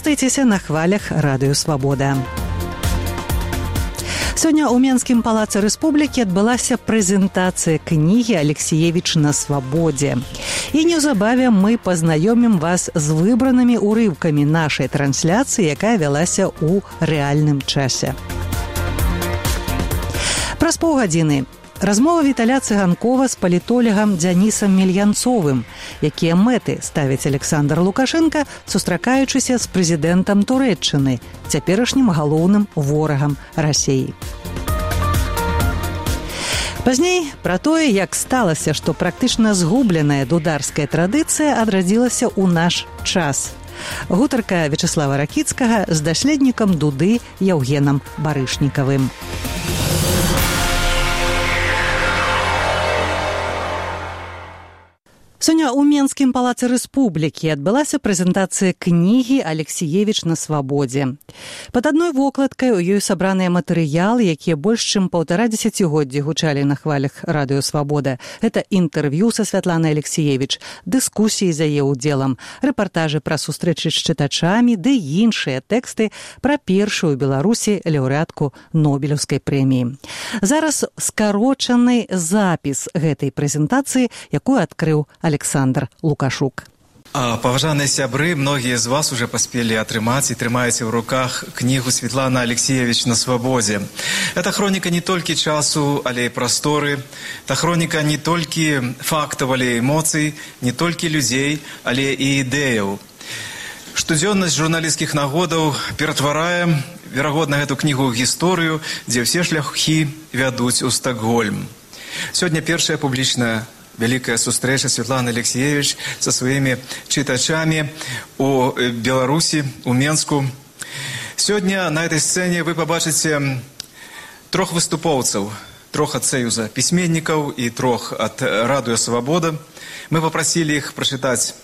Застыцеся на хвалях Радыё Свабода. Сёння ў Менскім палацы Рэспублікі адбылася прэзентацыя кнігі «Алексіевіч на свабодзе». І неўзабаве мы пазнаёмім вас з выбранымі ўрыўкамі нашай трансляцыі, якая вялася ў рэальным часе. Праз паўгадзіны размова Віталя Цыганкова з палітолагам Дзянісам Мельянцовым, якія мэты ставіць Александр Лукашенка, сустракаючыся з прэзідэнтам Турэччыны, цяперашнім галоўным ворагам Расіі. Пазней пра тое, як сталася, што практычна згубленая дударская традыцыя адрадзілася ў наш час. Гутарка Вячаслава Ракіцкага з даследнікам дуды Яўгенам Барышнікавым. Сёння ў Менскім палацы Рэспублікі адбылася прэзентацыя кнігі «Алексіевіч на свабодзе». Пад адной вокладкай у ёй сабраныя матэрыялы, якія больш чым 1,5 дзесяцігоддзі гучалі на хвалях Радыё Свабода. Гэта інтэрв'ю са Святланай Алексіевіч, дыскусіі за яе ўдзелам, рэпартажы пра сустрэчы з чытачамі ды іншыя тэксты пра першую ў Беларусі лаўрэатку Нобелеўскай прэміі. Зараз скарочаны запіс гэтай прэзентацыі, якую адкрыў Александр Лукашук. Паважаныя сябры, многія з вас уже паспелі атрымаць і трымаеце ў руках кнігу Светлана Алексіевіч на свабодзе. Это хроніка не толькі часу, але і прасторы. Это хроніка не толькі фактаў, але і эмоцый, не толькі людзей, але і ідэяў. Штодзённасць журналісцкіх нагодаў ператварае, верагодна, гэту кнігу ў гісторыю, дзе ўсе шляхі вядуць у Стакгольм. Сёння першая публічная великая сустрэча Светланы Алексіевіч со сваімі чытачамі у Беларусі, у Менску. Сегодня на этой сцене вы побачыце 3 выступоўцаў, 3 ад Саюза пісьменнікаў і 3 ад Радыё Свабода. Мы попросили их прочитать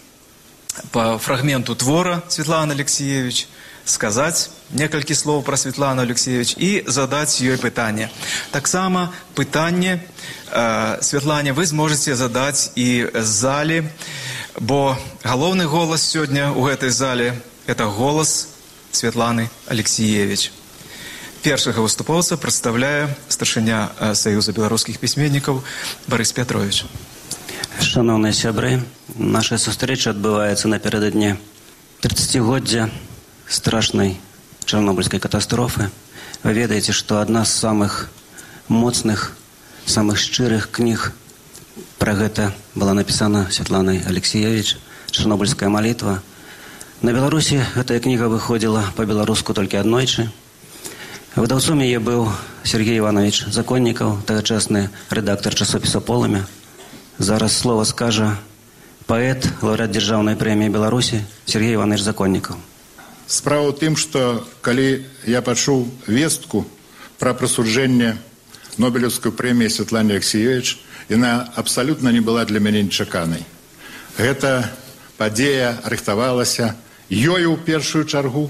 по фрагменту твора Светланы Алексіевіч, сказаць некалькі слоў пра Светлану Алексіевіч і задаць ёй пытанне. Таксама пытанне Светлане вы зможаце задаць і з залі, бо галоўны голас сёння ў гэтай зале – это голас Светланы Алексіевіч. Першага выступоўца прадстаўляе старшыня Саюза беларускіх пісьменнікаў Барыс Пятрович. Шановныя сябры, наша сустрэча адбываецца напярэдадні 30-годдзя страшной Чернобыльской катастрофы. Вы ведаете, что одна з самых моцных, самых шчырых книг про гэта была написана Светланай Алексіевіч «Чернобыльская молитва». На Беларуси эта книга выходила по-беларуску только аднойчы. Выдаўцом яе быў Сергей Иванович Законнікаў, тагачасны рэдактор часопіса «Полымя». Зараз слово скажа паэт, лаўрэат дзяржаўнай прэміі Беларусі Сергей Иванович Законнікаў. Справа ў тым, што калі я пачуў вестку пра прысуджэнне Нобелеўскай прэміі Светлане Алексіевіч, яна абсалютна не была для мяне нечаканай. Гэта падзея рыхтавалася ёю ў першую чаргу,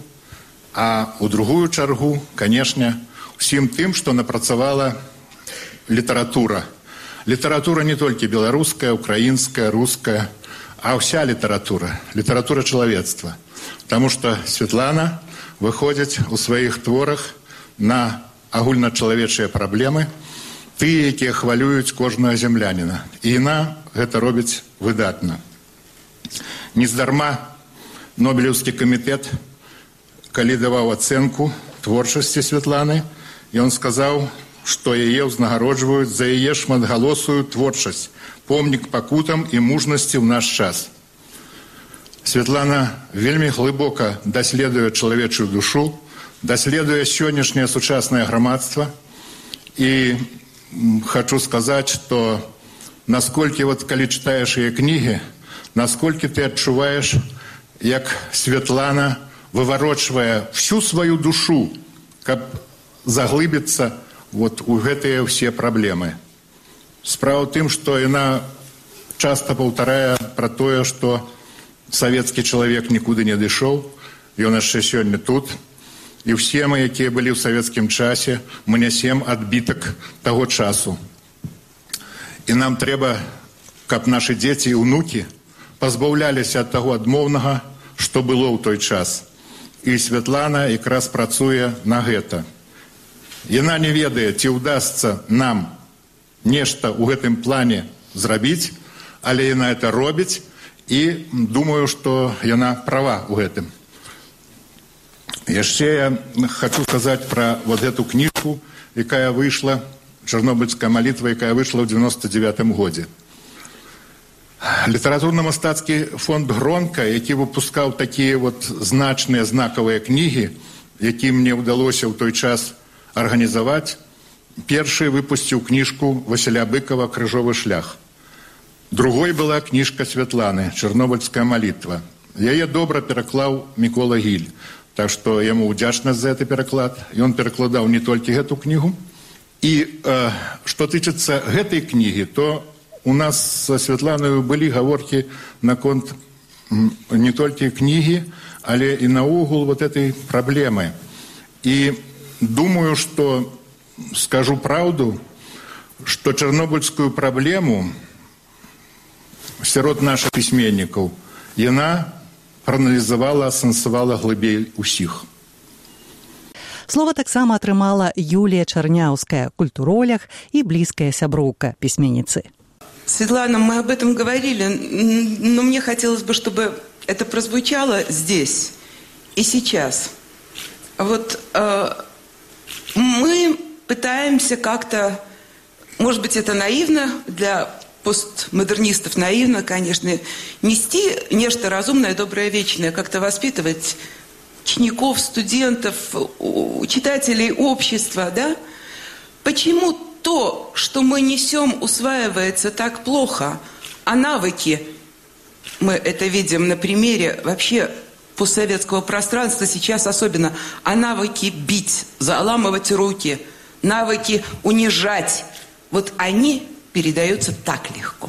а ў другую чаргу, канешне, усім тым, што напрацавала літаратура. Літаратура не толькі беларуская, украінская, руская, а ўся літаратура, літаратура чалавецтва. Потому что Светлана выходит у своих творах на агульначалавечыя праблемы, тыя, якія хвалююць кожнага земляніна. І яна гэта робіць выдатна. Нездарма Нобелеўскі камітэт, калі даваў ацэнку творчасці Светланы, ён сказаў, што яе ўзнагароджваюць за яе шматгалосую творчасць, помнік пакутам і мужнасці ў наш час. Светлана вельмі глыбока даследуе чалавечую душу, даследуе сённяшняе сучаснае грамадства. І хочу сказаць, што насколькі калі чытаеш яе кнігі, насколькі ты адчуваеш, як Светлана выварочвае всю сваю душу, каб заглыбіцца у гэтыя ўсе праблемы. Справа ў тым, што яна часта паўтарае пра тое, што савецкі чалавек нікуды не дышоў, ён яшчэ сёння тут. І ўсе мы, якія былі ў савецкім часе, мы нясем адбітак таго часу. І нам трэба, каб нашы дзеці і ўнукі пазбаўляліся ад таго адмоўнага, што было ў той час. і Святлана якраз працуе на гэта. Яна не ведае, ці ўдасца нам нешта ў гэтым плане зрабіць, але яна это робіць, і думаю, што яна права ў гэтым. Яшчэ я хочу сказаць пра вот эту кніжку, якая выйшла, «Чарнобыльская молитва», якая выйшла ў 99-м годзе. Літаратурна-мастацкі фонд «Гронка», які выпускаў такія вот значныя знакавыя кнігі, які мне ўдалося ў той час арганізаваць, першы выпусціў кніжку Васіля Быкова «Крыжовы шлях». Другой была кніжка Святланы «Чарнобыльская молитва». Яе добра пераклаў Мікола Гіль. Так што яму ўдзячнасць за гэты пераклад. Ён перакладаў не толькі гэту кнігу. І што тычыцца гэтай кнігі, то у нас са Святланаю былі гаворкі наконт не толькі кнігі, але і наогул вот этой праблемы. І думаю, што скажу праўду, што чарнобыльскую праблему сярод наших пісьменнікаў яна проаналізавала, асэнсавала глыбей усіх. Слово таксама атрымала Юлія Чарняўская, культуролог і блізкая сяброўка пісьменніцы. Светлана, мы об этом говорили, но мне хотелось бы, чтобы это прозвучало здесь и сейчас. Вот мы пытаемся как-то, может быть, это наивно для постмодернистов, наивно, конечно, нести нечто разумное, доброе, вечное, как-то воспитывать учеников, студентов, читателей, общества, да? Почему то, что мы несем, усваивается так плохо, а навыки, мы это видим на примере вообще постсоветского пространства сейчас особенно, а навыки бить, заламывать руки, навыки унижать, вот они передаются так легко.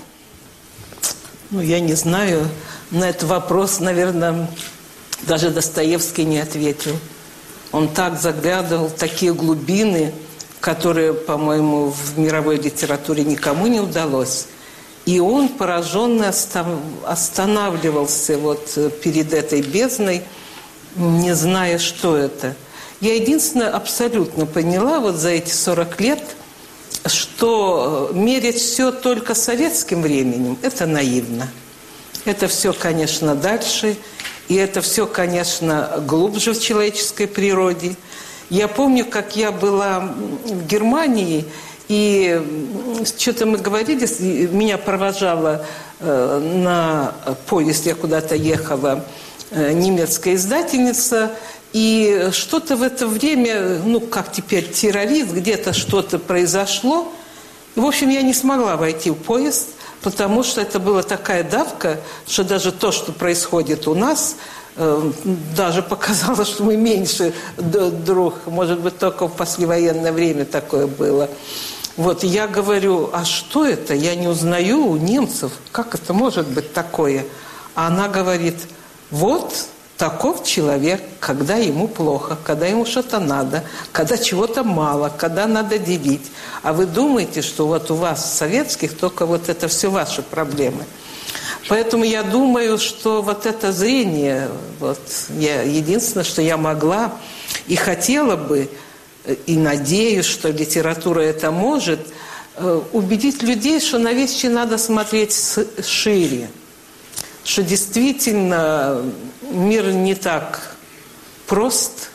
Ну, я не знаю, на этот вопрос, наверное, даже Достоевский не ответил. Он так заглядывал в такие глубины, которые, по-моему, в мировой литературе никому не удалось. И он пораженно останавливался вот перед этой бездной, не зная, что это. Я единственное абсолютно поняла вот за эти 40 лет, что мерить все только советским временем – это наивно. Это все, конечно, дальше, и это все, конечно, глубже в человеческой природе. Я помню, как я была в Германии, и что-то мы говорили, меня провожала на поезд, я куда-то ехала, немецкая издательница, и что-то в это время, ну, как теперь террорист, где-то что-то произошло. В общем, я не смогла войти в поезд, потому что это была такая давка, что даже то, что происходит у нас, даже показало, что мы меньше друг. Может быть, только в послевоенное время такое было. Вот, я говорю, а что это? Я не узнаю у немцев. Как это может быть такое? А она говорит, вот таков человек, когда ему плохо, когда ему что-то надо, когда чего-то мало, когда надо делить. А вы думаете, что вот у вас, советских, только вот это все ваши проблемы. Поэтому я думаю, что вот это зрение, вот, единственное, что я могла и хотела бы, и надеюсь, что литература это может, убедить людей, что на вещи надо смотреть шире. Что действительно мир не так прост.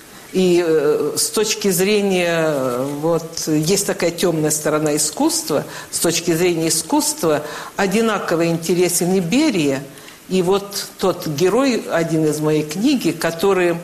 И с точки зрения, вот, есть такая темная сторона искусства, с точки зрения искусства одинаково интересен и Берия, и вот тот герой, один из моей книги, который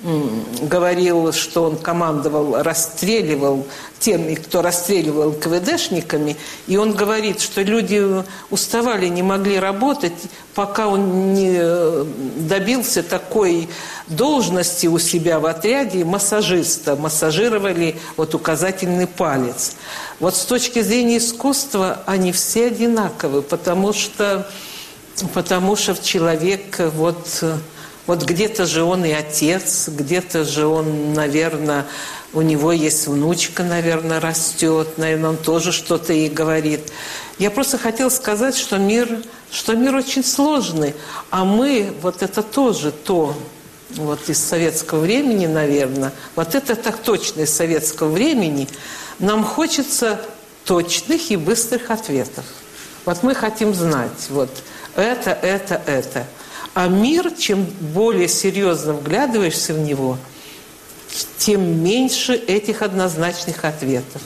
говорил, что он командовал, расстреливал теми, кто расстреливал КВДшниками, и он говорит, что люди уставали, не могли работать, пока он не добился такой должности у себя в отряде массажиста. Массажировали вот указательный палец. Вот с точки зрения искусства они все одинаковы, потому что человек вот где-то же он и отец, где-то же он, наверное, у него есть внучка, наверное, растет, наверное, он тоже что-то ей говорит. Я просто хотела сказать, что мир очень сложный, а мы, вот это тоже то, вот из советского времени, наверное, вот это так точно из советского времени, нам хочется точных и быстрых ответов. Вот мы хотим знать, вот это. А мир, чем более серьезно вглядываешься в него, тем меньше этих однозначных ответов.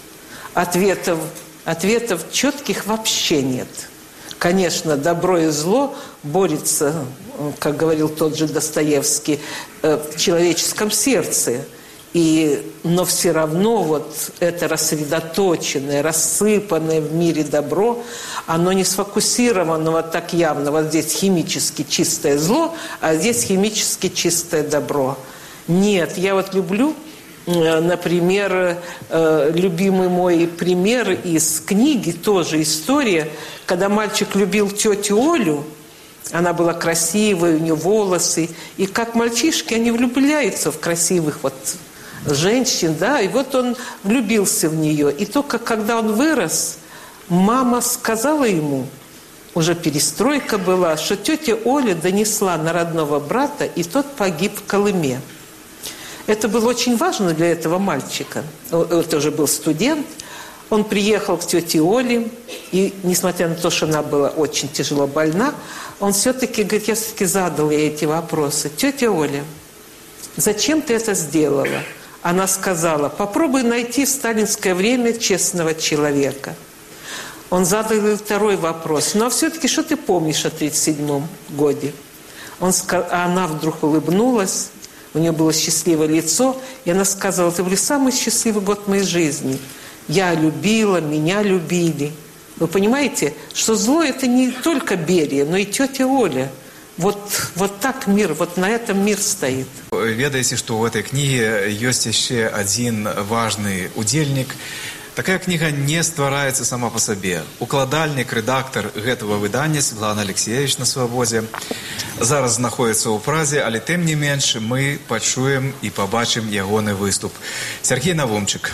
Ответов четких вообще нет. Конечно, добро и зло борются, как говорил тот же Достоевский, в человеческом сердце. Но все равно вот это рассредоточенное, рассыпанное в мире добро, оно не сфокусировано вот так явно. Вот здесь химически чистое зло, а здесь химически чистое добро. Нет, я вот люблю, например, любимый мой пример из книги, тоже история, когда мальчик любил тетю Олю, она была красивая, у нее волосы, и как мальчишки, они влюбляются в красивых вот женщин, да, и вот он влюбился в нее. И только когда он вырос, мама сказала ему, уже перестройка была, что тетя Оля донесла на родного брата, и тот погиб в Колыме. Это было очень важно для этого мальчика. Это уже был студент. Он приехал к тете Оле, и несмотря на то, что она была очень тяжело больна, он все-таки, говорит, я все-таки задал ей эти вопросы. Тетя Оля, зачем ты это сделала? Она сказала, попробуй найти в сталинское время честного человека. Он задал ей второй вопрос. Ну, а все-таки что ты помнишь о 1937 году? А она вдруг улыбнулась, у нее было счастливое лицо, и она сказала, это был самый счастливый год моей жизни. Я любила, меня любили. Вы понимаете, что зло – это не только Берия, но и тетя Оля. Вот так мир, вот на этом мир стоит. Ведаеце, што ў гэтай кніге ёсць яшчэ адзін важны удзельнік. Такая кніга не ствараецца сама па сабе. Укладальнік, рэдактар гэтага выдання Светлана Алексеевич на свабодзе зараз знаходзіцца ў Празе, але тым не менш мы пачуем і пабачым ягоны выступ. Сергей Навумчык.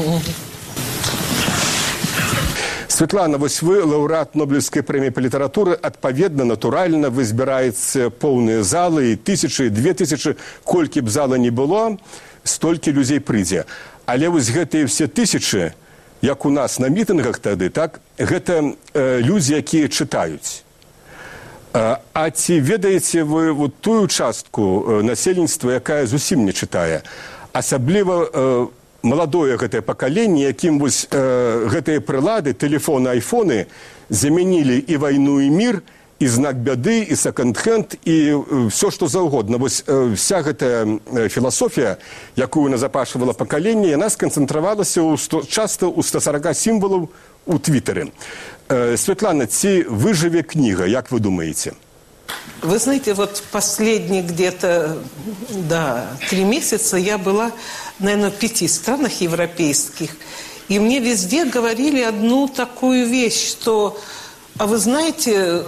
Светлана, вось вы лаўрэат Нобелевской прэміі па літаратуры, адпаведна, натуральна, вы збіраеце поўныя залы, і тысячы, 2000, колькі б зала не было, столькі людзей прыйдзе. Але вось гэтыя все тысячы, як у нас на мітынгах тады, так, гэта людзі, якія чытаюць. А ці ведаеце вы вот тую частку насельніцтва, якая зусім не чытае? Асабліва маладое гэтае пакаленне, якім вось гэтыя прылады, тэлефоны, айфоны замянілі і вайну, і мір, і знак бяды, і секонд-хенд, і все, што заўгодна. Вось вся гэтая філасофія, якую назапашвала пакаленне, яна сканцэнтравалася часта ў 140 сімвалаў у Твиттере. Светлана, ці выжыве кніга, як вы думаете? Вы знаете, вот последние где-то 3 месяца я была, наверное, в 5 странах европейских, и мне везде говорили одну такую вещь, что, а вы знаете,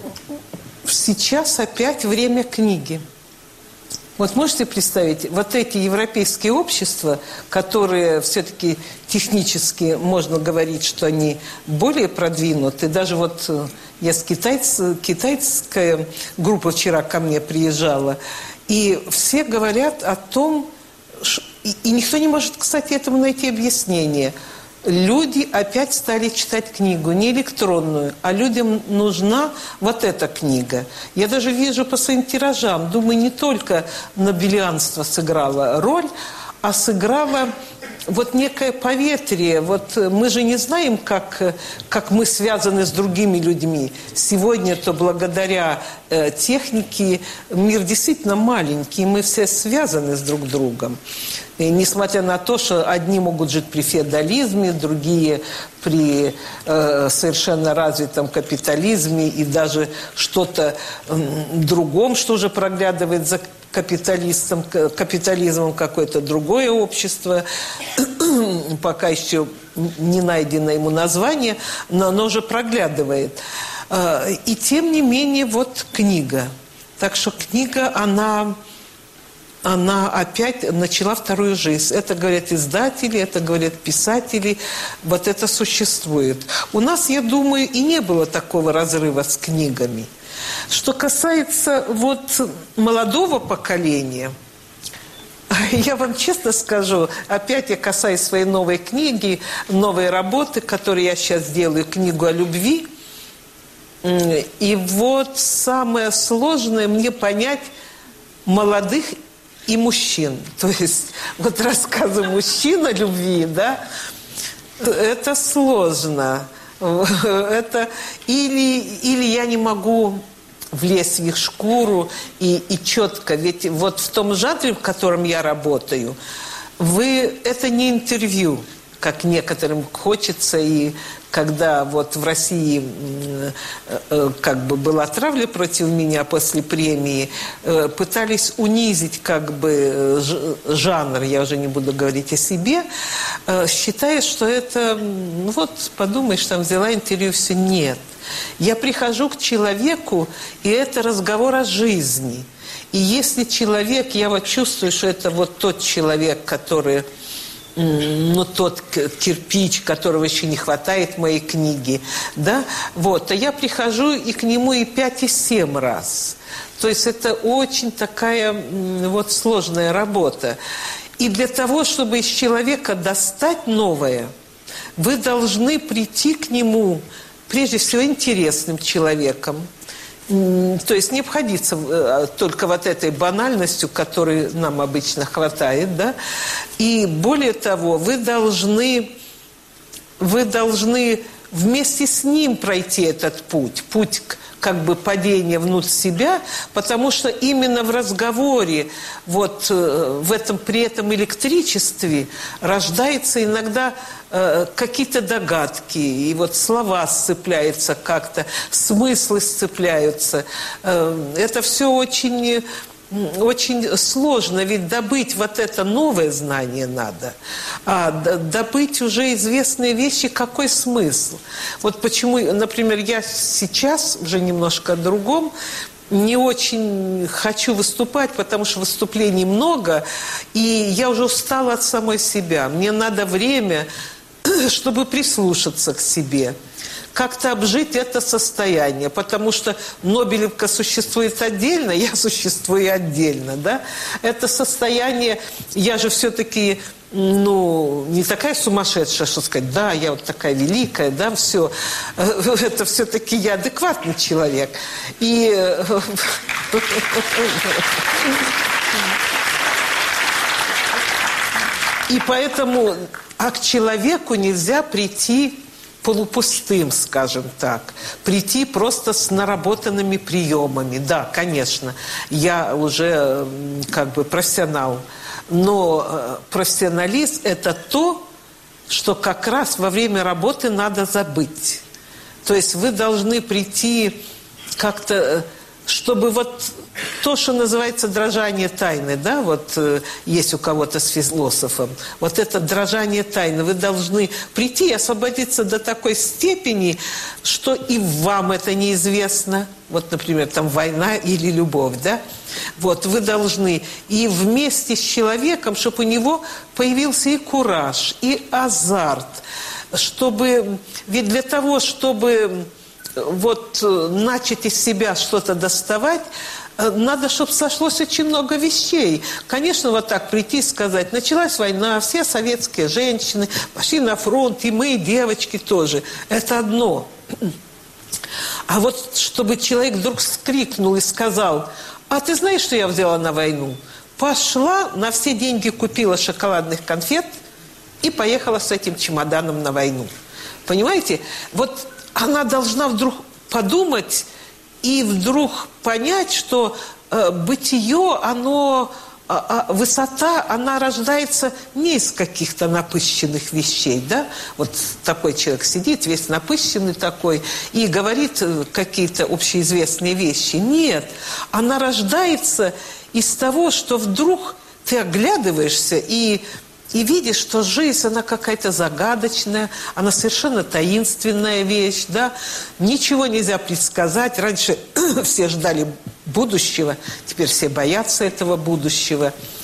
сейчас опять время книги. Вот можете представить, вот эти европейские общества, которые все-таки технически можно говорить, что они более продвинуты, даже вот я с китайская группа вчера ко мне приезжала, и все говорят о том, и никто не может, кстати, этому найти объяснение. Люди опять стали читать книгу, не электронную, а людям нужна вот эта книга. Я даже вижу по своим тиражам, думаю, не только нобелианство сыграло роль, а сыграло вот некое поветрие. Вот мы же не знаем, как мы связаны с другими людьми. Сегодня-то благодаря технике мир действительно маленький, мы все связаны с друг другом. И несмотря на то, что одни могут жить при феодализме, другие при совершенно развитом капитализме и даже что-то другом, что уже проглядывает за капитализмом какое-то другое общество, пока еще не найдено ему название, но оно уже проглядывает. И тем не менее, вот книга. Так что книга, она опять начала вторую жизнь. Это говорят издатели, это говорят писатели. Вот это существует. У нас, я думаю, и не было такого разрыва с книгами. Что касается вот молодого поколения, я вам честно скажу, опять я касаюсь своей новой книги, новой работы, которую я сейчас делаю, книгу о любви. И вот самое сложное мне понять молодых и мужчин. То есть вот рассказы мужчин о любви, да, это сложно. Это или я не могу влезть в их шкуру и четко. Ведь вот в том жанре, в котором я работаю, это не интервью, как некоторым хочется. И когда вот в России как бы была травля против меня после премии, пытались унизить как бы жанр, я уже не буду говорить о себе, считая, что это, вот подумаешь, там взяла интервью, все. Нет. Я прихожу к человеку, и это разговор о жизни. И если человек, я вот чувствую, что это вот тот человек, который... тот кирпич, которого еще не хватает в моей книге, да, вот, а я прихожу и к нему и 5, и 7 раз. То есть это очень такая вот сложная работа. И для того, чтобы из человека достать новое, вы должны прийти к нему, прежде всего, интересным человеком. То есть не обходиться только вот этой банальностью, которой нам обычно хватает, да. И более того, вы должны вместе с ним пройти этот путь как бы падения внутрь себя, потому что именно в разговоре, вот при этом электричестве рождаются иногда какие-то догадки, и вот слова сцепляются как-то, смыслы сцепляются. Это все очень сложно, ведь добыть вот это новое знание надо, а добыть уже известные вещи, какой смысл? Вот почему, например, я сейчас уже немножко о другом, не очень хочу выступать, потому что выступлений много, и я уже устала от самой себя. Мне надо время, чтобы прислушаться к себе, как-то обжить это состояние, потому что Нобелевка существует отдельно, я существую отдельно, да? Это состояние, я же все-таки, не такая сумасшедшая, что сказать, да, я вот такая великая, да, все. Это все-таки я адекватный человек. И поэтому к человеку нельзя прийти полупустым, скажем так. Прийти просто с наработанными приемами. Да, конечно, я уже как бы профессионал. Но профессионализм – это то, что как раз во время работы надо забыть. То есть вы должны прийти как-то, чтобы вот то, что называется дрожание тайны, да, вот есть у кого-то с философом, вот это дрожание тайны, вы должны прийти и освободиться до такой степени, что и вам это неизвестно. Вот, например, там война или любовь, да? Вот, вы должны и вместе с человеком, чтобы у него появился и кураж, и азарт, чтобы, ведь для того, чтобы вот начать из себя что-то доставать, надо, чтобы сошлось очень много вещей. Конечно, вот так прийти и сказать, началась война, все советские женщины пошли на фронт, и мы, и девочки тоже. Это одно. А вот чтобы человек вдруг вскрикнул и сказал, а ты знаешь, что я взяла на войну? Пошла, на все деньги купила шоколадных конфет и поехала с этим чемоданом на войну. Понимаете? Вот она должна вдруг подумать и вдруг понять, что бытие, оно, высота, она рождается не из каких-то напыщенных вещей, да? Вот такой человек сидит, весь напыщенный такой, и говорит какие-то общеизвестные вещи. Нет, она рождается из того, что вдруг ты оглядываешься и видишь, что жизнь, она какая-то загадочная, она совершенно таинственная вещь, да? Ничего нельзя предсказать. Раньше все ждали будущего, теперь все боятся этого будущего.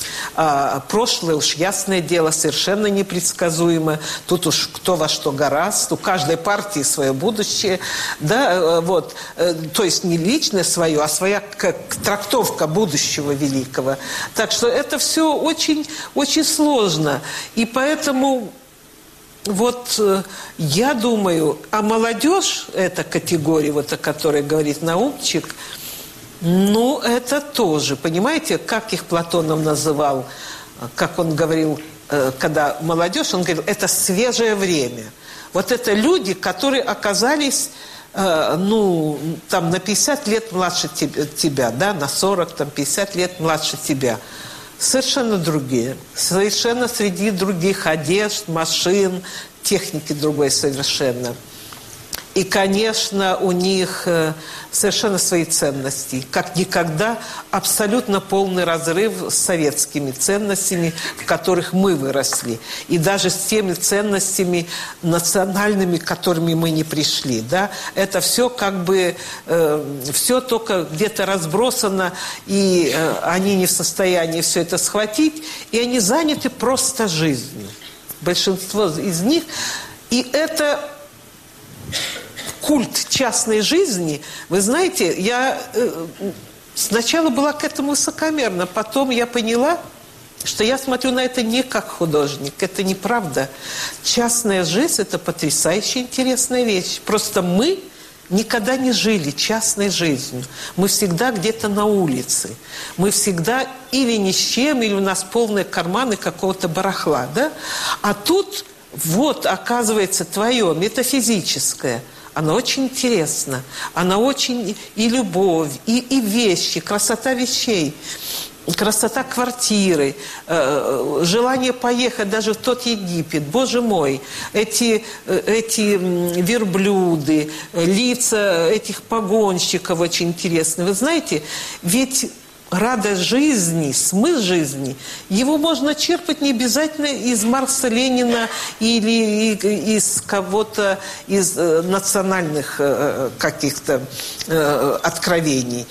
Прошлое уж, ясное дело, совершенно непредсказуемо. Тут уж кто во что горазд. У каждой партии свое будущее. Да, вот. То есть не личное свое, а своя трактовка будущего великого. Так что это все очень, очень сложно. И поэтому... Вот я думаю, а молодежь, эта категория, вот о которой говорит Наумчик, ну, это тоже, понимаете, как их Платонов называл, как он говорил, когда молодежь, он говорил, это свежее время. Вот это люди, которые оказались, ну, там, на 50 лет младше тебя, да, на 40, там, 50 лет младше тебя. Совершенно другие. Совершенно среди других одежд, машин, техники другой совершенно. И, конечно, у них совершенно свои ценности. Как никогда абсолютно полный разрыв с советскими ценностями, в которых мы выросли. И даже с теми ценностями национальными, к которыми мы не пришли. Да? Это все как бы, все только где-то разбросано, и они не в состоянии все это схватить, и они заняты просто жизнью. Большинство из них. И это... Культ частной жизни, вы знаете, я сначала была к этому высокомерна, потом я поняла, что я смотрю на это не как художник, это неправда. Частная жизнь – это потрясающе интересная вещь. Просто мы никогда не жили частной жизнью. Мы всегда где-то на улице. Мы всегда или ни с чем, или у нас полные карманы какого-то барахла. Да? А тут вот, оказывается, твое метафизическое – она очень интересна, она очень и любовь, и вещи, красота вещей, красота квартиры, желание поехать даже в тот Египет. Боже мой, эти верблюды, лица этих погонщиков очень интересны. Вы знаете, ведь... радость жизни, смысл жизни, его можно черпать не обязательно из Маркса, Ленина или из кого-то из национальных каких-то откровений.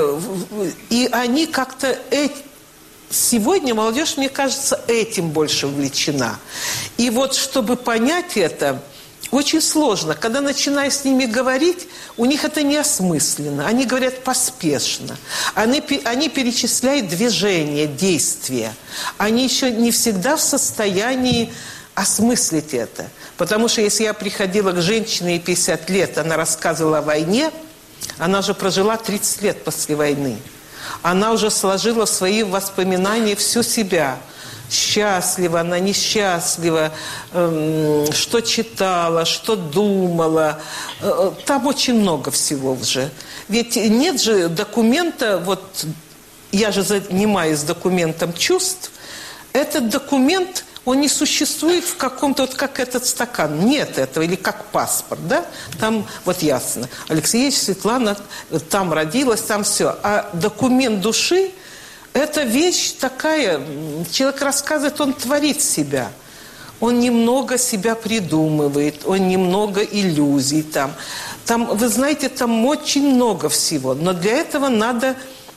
И они как-то... Сегодня молодежь, мне кажется, этим больше увлечена. И вот чтобы понять это... Очень сложно. Когда начинаешь с ними говорить, у них это неосмысленно. Они говорят поспешно. Они перечисляют движения, действия. Они еще не всегда в состоянии осмыслить это. Потому что если я приходила к женщине, ей 50 лет, она рассказывала о войне, она же прожила 30 лет после войны. Она уже сложила в свои воспоминания всю себя. Счастлива, она несчастлива, что читала, что думала. Там очень много всего уже. Ведь нет же документа, вот я же занимаюсь документом чувств, этот документ, он не существует в каком-то, вот как этот стакан. Нет этого, или как паспорт, да? Там, вот ясно, Алексеевич, Светлана там родилась, там все. А документ души, это вещь такая, человек рассказывает, он творит себя. Он немного себя придумывает, он немного иллюзий там. Там, вы знаете, там очень много всего. Но для этого надо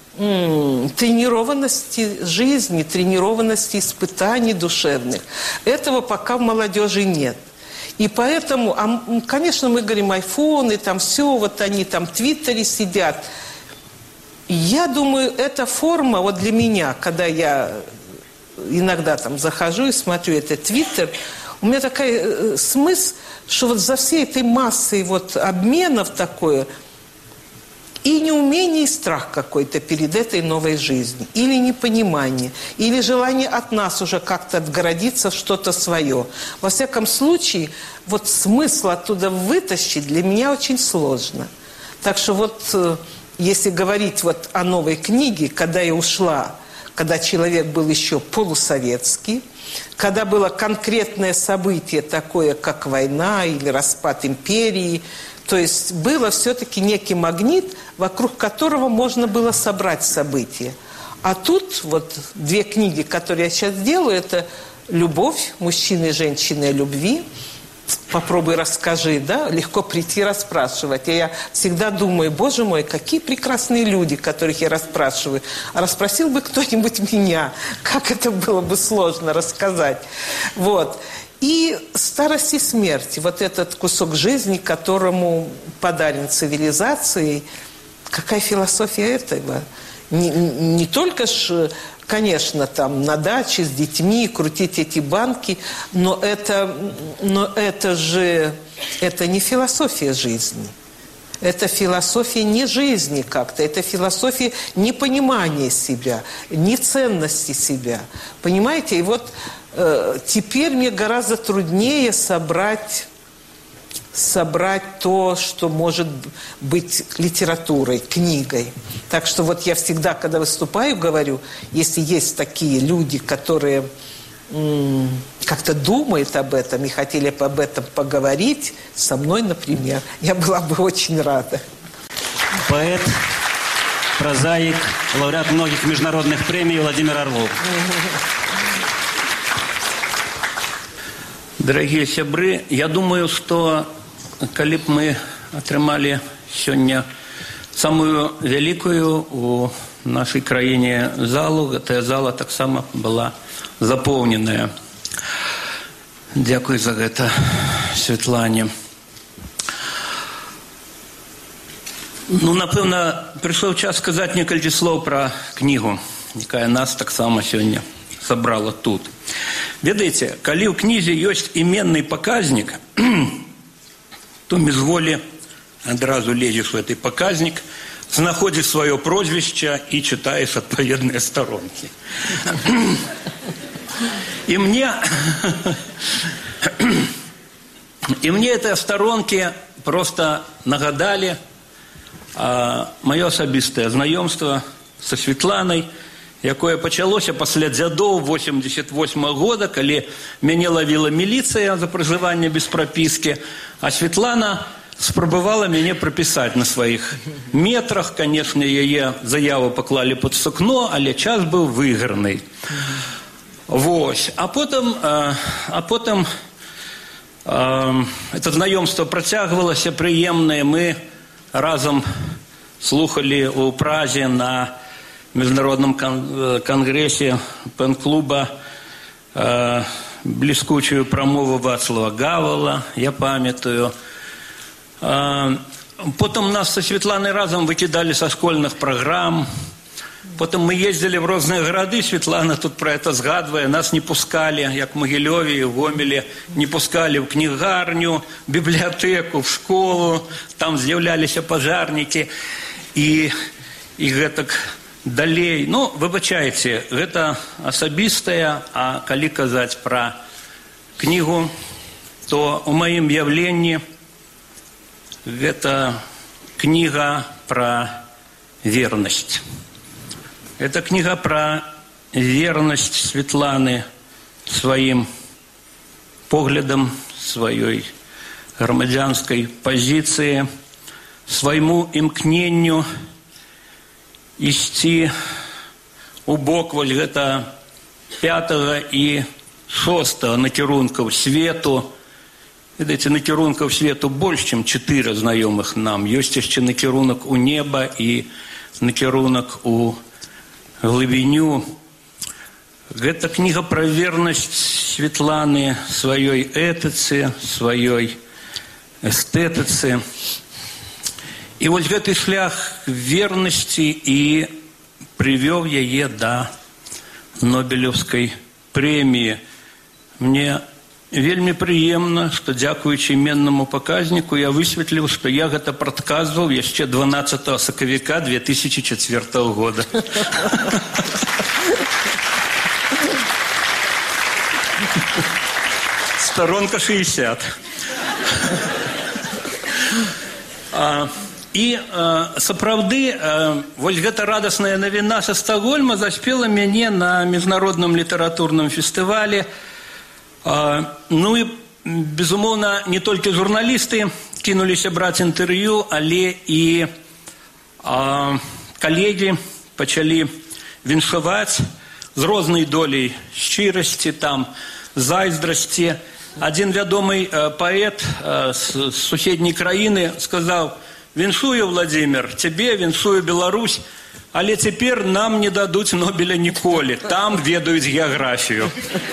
тренированности жизни, тренированности испытаний душевных. Этого пока в молодежи нет. И поэтому, конечно, мы говорим, айфоны, там все, вот они там в Твиттере сидят. Я думаю, эта форма, вот для меня, когда я иногда там захожу и смотрю этот Твиттер, у меня такой смысл, что вот за всей этой массой вот обменов такое и неумение, и страх какой-то перед этой новой жизнью, или непонимание, или желание от нас уже как-то отгородиться в что-то свое. Во всяком случае, вот смысл оттуда вытащить для меня очень сложно. Так что вот... Если говорить вот о новой книге, когда я ушла, когда человек был еще полусоветский, когда было конкретное событие такое, как война или распад империи, то есть было все-таки некий магнит, вокруг которого можно было собрать события. А тут вот две книги, которые я сейчас делаю, это «Любовь», «Мужчины и женщины о любви», попробуй расскажи, да, легко прийти расспрашивать. И я всегда думаю, боже мой, какие прекрасные люди, которых я расспрашиваю. А расспросил бы кто-нибудь меня, как это было бы сложно рассказать. Вот. И старость и смерть, вот этот кусок жизни, которому подарен цивилизацией, какая философия этого? Не только ж, конечно, там на даче с детьми крутить эти банки, но это же это не философия жизни. Это философия не жизни как-то, это философия непонимания себя, неценности себя. Понимаете? И вот теперь мне гораздо труднее собрать то, что может быть литературой, книгой. Так что вот я всегда, когда выступаю, говорю, если есть такие люди, которые как-то думают об этом и хотели бы об этом поговорить со мной, например, я была бы очень рада. Поэт, прозаик, лауреат многих международных премий Владимир Орлов. Дорогие сябры, я думаю, что калі б мы атрымалі сёння самую вялікую у нашай краіне залу, гэтая зала таксама была запоўненая. Дзякуй за гэта, Светлане. Ну, напэўна, прыйшоў час сказаць некалькі слоў пра кнігу, якая нас таксама сёння сабрала тут. Ведаеце, калі ў кнізе ёсць іменны паказнік, то мізволі адразу лезеш в гэты паказнік, знаходзіш сваё прозвішча і чытаеш адпаведныя старонкі. И мне эти сторонки просто нагадали мое особистое знакомство со Светланой, якое пачалося пасля дзядоў 88-го года, калі мяне ловила милиция за проживание без прописки, а Светлана спрабавала мяне прописать на своих метрах. Конечно, яе заяву поклали под сукно, але час был выйграны. Вось. А потом это знакомство працягвалася прыемнае. Мы разом слухали у Празе на международном конгрессе пен-клуба бліскучую прамову Вацлава Гавала, я памятаю. Потом нас со Светланой разом выкидали со школьных программ. Потом мы ездили в разные города, Светлана тут про это згадывая, нас не пускали, как в Могилеве и в Гомеле, не пускали в книгарню, в библиотеку, в школу, там з'являлись пожарники и гэтак далей. Ну, выбачайте, это особистое, а калі казаць про книгу, то у моем явлении это книга про верность. Это книга про верность Светланы своим поглядам, своей громадянской позиции, своему імкненню ісці у бок вось гэта 5-го і 6-го накірункаў свету. Видите, накірункаў свету больше, чем 4 знакомых нам. Есть еще накірунак у неба и накірунак у глыбіню. Гэта книга про верность Светланы своей этицы, своей эстетицы. И вот гэты шлях верности и привел яе до Нобелевской премии. Мне вельмі прыемна, што дзякуючы іменнаму паказніку я высветліў, што я гэта прадказваў яшчэ 12 сакавіка 2004 года. Сторонка 60. І сапраўды, вось гэта радасная навіна са Стокгольма заспела мяне на міжнародным літаратурным фестывале. Ну и, безумоўна, не только журналисты кинулись брать интервью, але и коллеги пачалі віншаваць з рознай долей шчырасці, там, зайздрасці. Один вядомый паэт с суседней краины сказал: «Віншую, Владимир, тебе, віншую, Беларусь, але цяпер нам не дадуць Нобеля ніколі, там ведаюць геаграфію».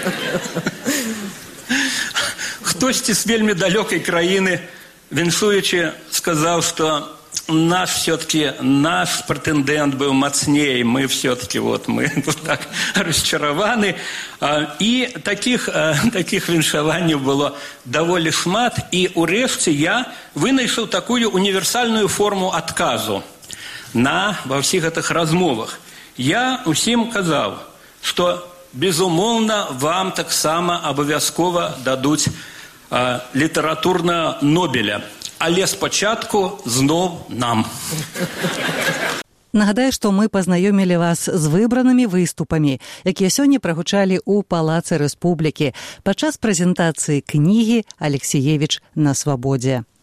Хтосьці з вельмі далёкай краіны, віншуючы, сказаў, што наш прэтэндэнт быў мацней, мы все-таки мы так расчараваны. І таких віншаванняў было даволі шмат. І ўрэшце я вынайшаў такую універсальную форму адказу ва ўсіх гэтых размовах. Я усім казаў, што, безумоўна, вам таксама абавязкова дадуць літаратурнага Нобеля. Але спачатку зноў нам. Нагадаю, што мы пазнаёмілі вас з выбранымі выступамі, якія сёння прагучалі ў Палацы Рэспублікі падчас прэзентацыі кнігі «Алексіевіч на свабодзе».